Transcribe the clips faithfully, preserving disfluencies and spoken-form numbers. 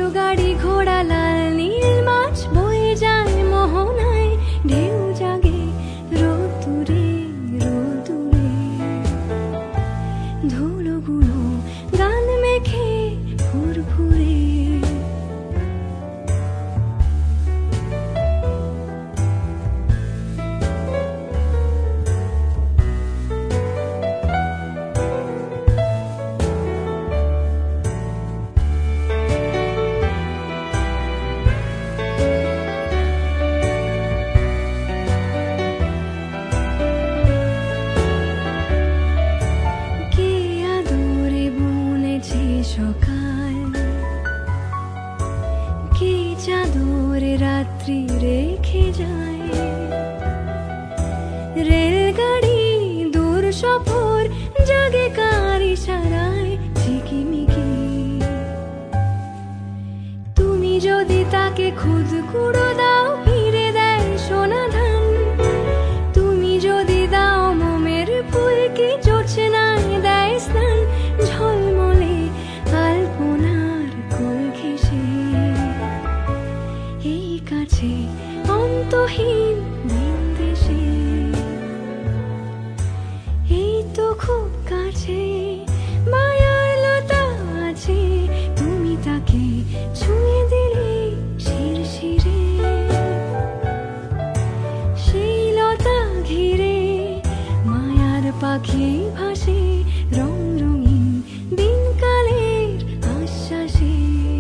গাড়ি ঘোড়া লাল নীল মাছ বয়ে যায় মোহনায়, ঢেউ জাগে রোদুরে রোদুরে, ধুলোগুলো গান মেখে ফুরফুরে। সকাল কে চাদরে রাত্রি রেখে যায়, রেলগাড়ি দূর সফর জাগে কার ইশারায় ঝিকিমিকি। তুমি যদি তাকে খুদ কুড়ো দাও ফিরে দেয় সোনা ধান, তুমি যদি দাও মোমের ফুলকি জোছনায় দেয় স্নান, ঝলমলে আলপনার কোল ঘেঁষে। এই কাছে অন্তহীন বিন্দেশে, এই তো খুব কাছে মায়ার লতা আছে, তুমি তাকে ছুঁয়ে দিলে শিরশিরে। সেই লতা ঘিরে মায়ার পাখি ভাসে রং রঙিন দিনকালের আশ্বাসে।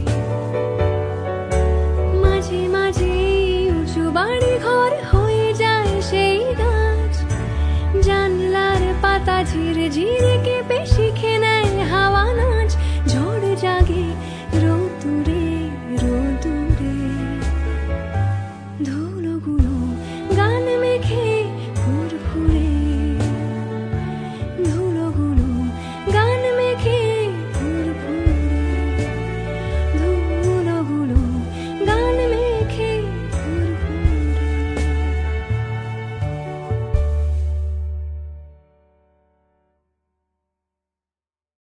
মাঝে মাঝে উঁচু বাড়ি ঘর হয়ে যায় সেই গাছ, জানলার পাতা ঝিরে ঝিরে কেঁপে শিখে নেয় হাওয়া নাচ, ঝড় জাগে রোদুরে রোদুরে, ধুলোগুলো